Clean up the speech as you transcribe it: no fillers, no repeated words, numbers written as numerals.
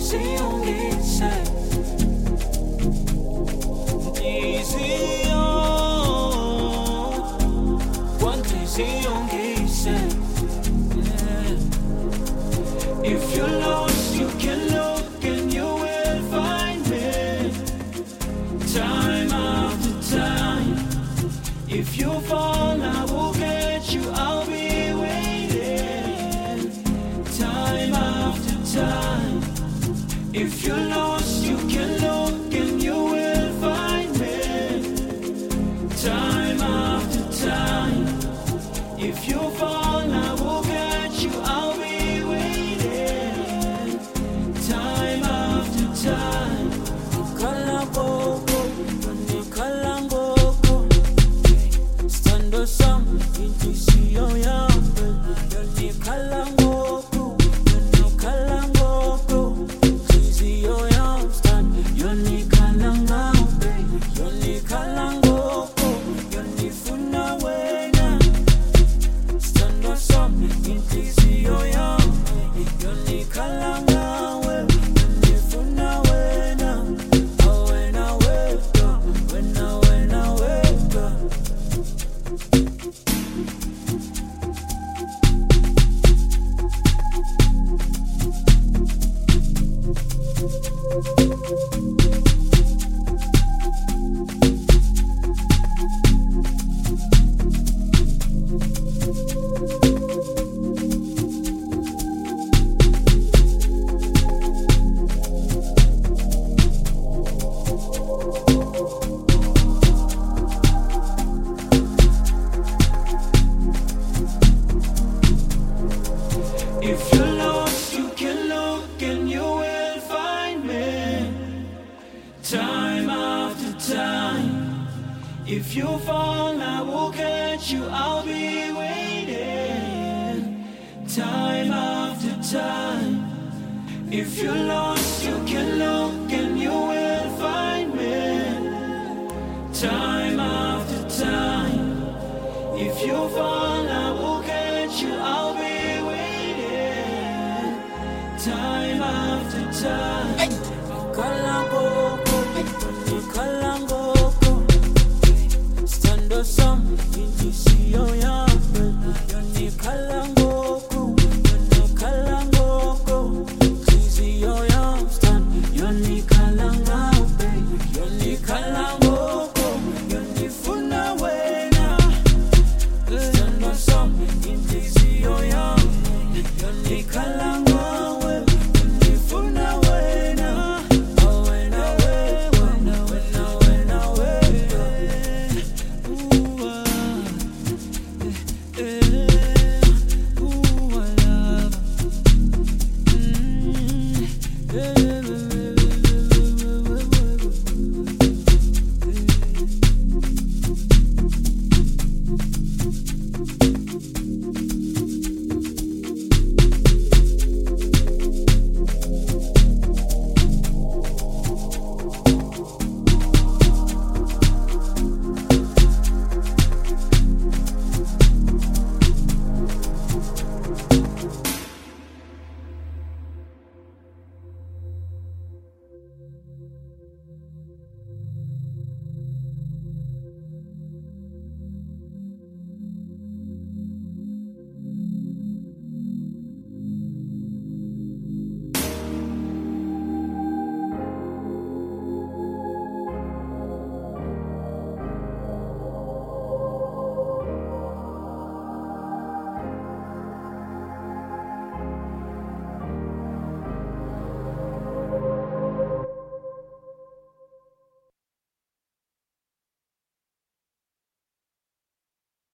Ziyongise, Diziyo, Kwanti ziyongise. If you're lost, you can look and you will find me. Time after time. If you fall, I will get you. I'll be waiting. Time after time. If you're lost, you can look and you will find me. Time after time. If you fall, I will get you. I'll be waiting. Time after time. Kalaboko, kalangoko. Stand or some into see your young. You're kalangoko, you're kalangoko. See your young stand. You're kalangoko, you're kalangoko. You're funawena. Stand or some into see your young. You're kalangawe, you're funawena. Oh, when I wake up, when I wake up. If you're lost, you can look and you will find me. Time after time. If you fall, I will catch you. I'll be waiting. Time after time. If you're lost, you can look and you will find me. Time after time. If you fall, I will catch you. I'll be waiting. Time after time.